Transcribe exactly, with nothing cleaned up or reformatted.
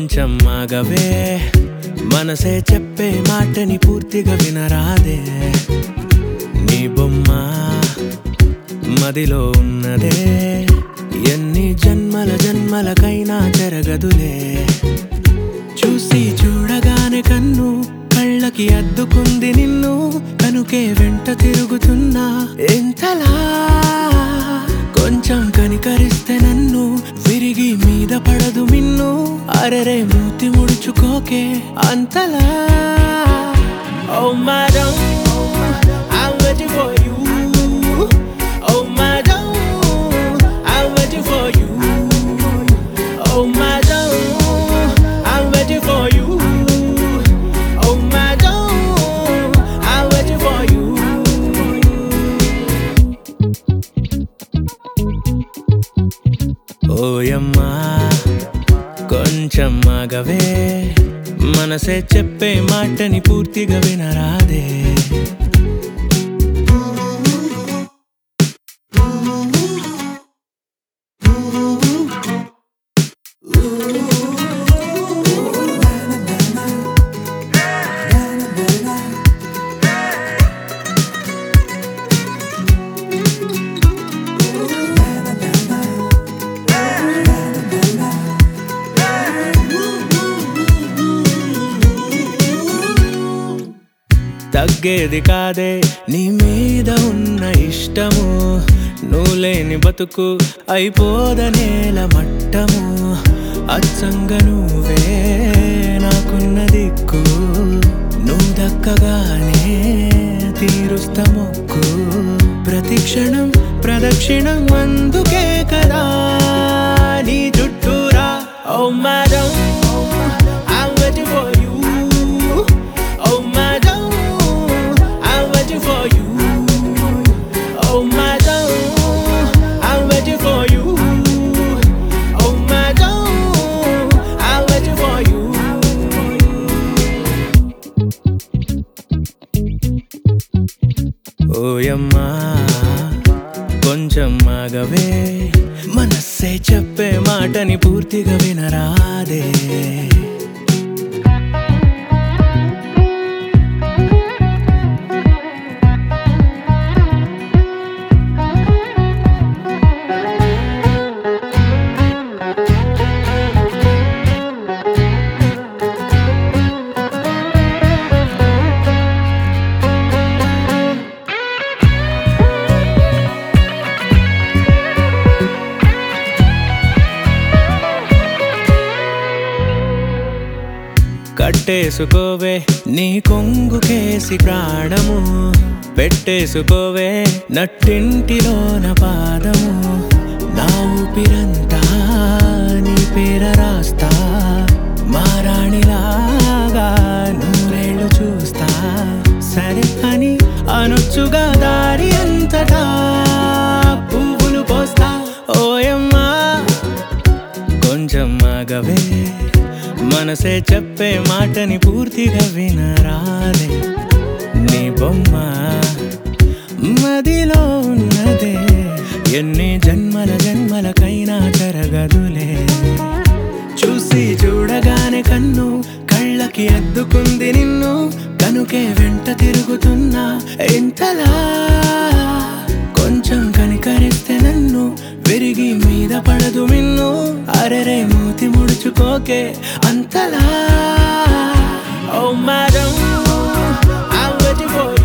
కొంచెం ఆగవే మనసే చెప్పే మాటని పూర్తిగా వినరాదే నీ బొమ్మ మదిలో ఉన్నదే ఎన్ని జన్మల జన్మలకైనా జరగదులే చూసి చూడగానే కన్ను కళ్ళకి అద్దుకుంది నిన్ను కనుకే వెంట తిరుగుతున్నా ఎంతలా కొంచెం కనికరిస్తే నన్ను విరిగి మీద పడదు మిన్ను అరెరే మూతి ముడుచుకోకే అంతలా Oh madam, I'm waiting for you. Oh madam, I'm waiting for you. Oh madam, I'm waiting for you. Oh madam, I'm waiting for you. ఓయమ్మా కొంచెం ఆగవే మనసే చెప్పే మాటని పూర్తిగా వినరాదే తగ్గేది కాదే నీ మీద ఉన్న ఇష్టము నువ్వు లేని బతుకు అయిపోదనేల మట్టము అచ్చంగా నువ్వే నాకున్న దిక్కు నువ్వు దక్కగానే తీరుస్తా మొక్కు ప్రతి క్షణం ప్రదక్షిణం అందుకే కదా నీ చుట్టూరా ఓ madam I'm waiting for you. Oh madam, I'm waiting for you. Oh madam, I'm waiting for you. Oh madam, I'm waiting for you. ఓయమ్మా కొంచెం ఆగవే మనస్సే చెప్పే మాటని పూర్తిగా వినరాదే కట్టేసుకోవే నీ కొంగుకేసి ప్రాణము పెట్టేసుకోవే నట్టింటిలోన పాదము నా ఊపిరంతా నీ పేర రాస్తా మారాణిలాగా నూరేళ్ళు చూస్తా సరే అని అనొచ్చుగా దారి అంతటా పువ్వులు పోస్తా ఓయమ్మా కొంచెం ఆగవే మనసే చెప్పే మాటని పూర్తిగా వినరాదే నీ బొమ్మ మదిలో ఉన్నదే ఎన్ని జన్మల జన్మలకైనా జరగదులే చూసి చూడగానే కన్ను కళ్ళకి అద్దుకుంది నిన్ను కనుకే వెంట తిరుగుతున్నా ఎంతలా కొంచెం కనికరిస్తే నన్ను విరిగి మీద పడదు మిన్ను అరెరే మూతి ముడుచుకోకే అంతలా Oh madam, I'm waiting for you.